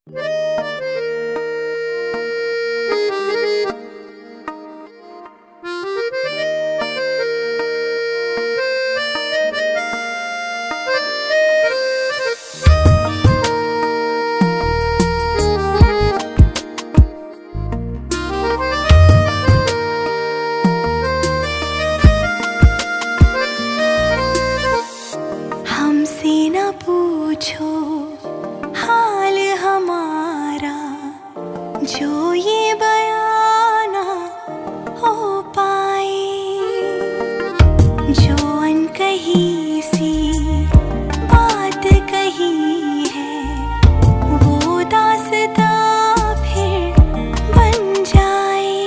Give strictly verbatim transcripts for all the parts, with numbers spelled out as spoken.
पूछो हाल हमारा, जो ये बयां ना हो पाए, जो अनकही सी बात कही है, वो दास्तां फिर बन जाए।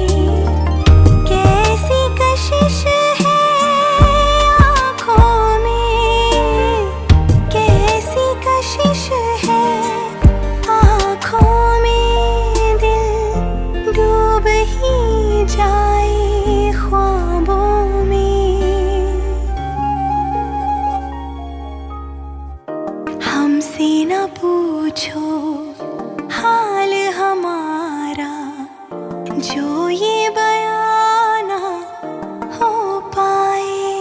कैसी कशिश है आँखों में, कैसी कशिश है आँखों में, दिल डूब ही जाए ख्वाबों में। हमसे न पूछो हाल हमारा, जो ये बयां ना हो पाए।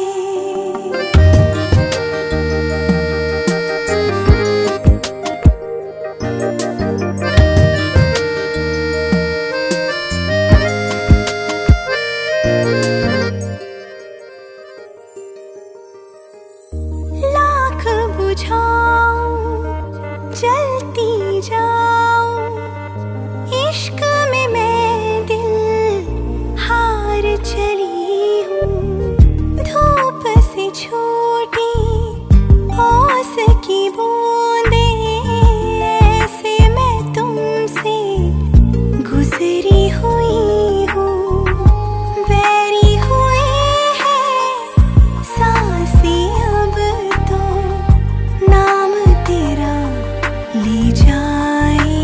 लाख बुझाऊं जलती जाऊं, इश्क में मैं दिल हार चली हूँ। धूप से छूटी ओस की बूंदें, ऐसे मैं तुमसे गुजरी हुई हूँ। बैरी हुए हैं सांसें अब तो, नाम तेरा ले जाए।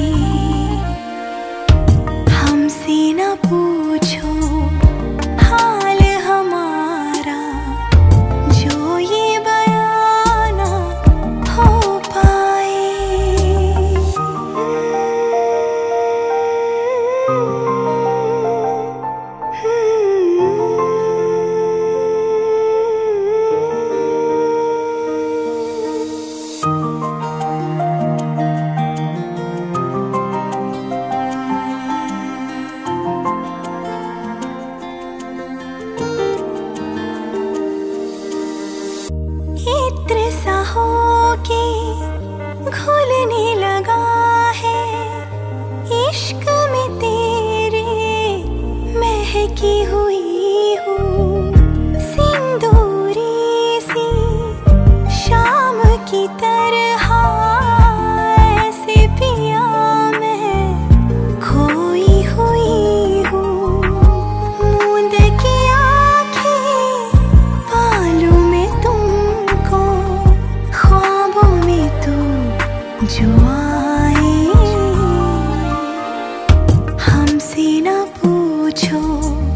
हमसे न पूछो हाल हमारा, जो ये बयां ना हो पाए। इत्र सा होके घुलने लगा है, इश्क में तेरे महकी हुई हूँ। सिंदूरी सी शाम की तरह ऐसे पिया मैं खोई हुई हूँ। मूंद की आँखें पालूं मैं तुमको, ख्वाबों में तू जो आए। हमसे न पूछो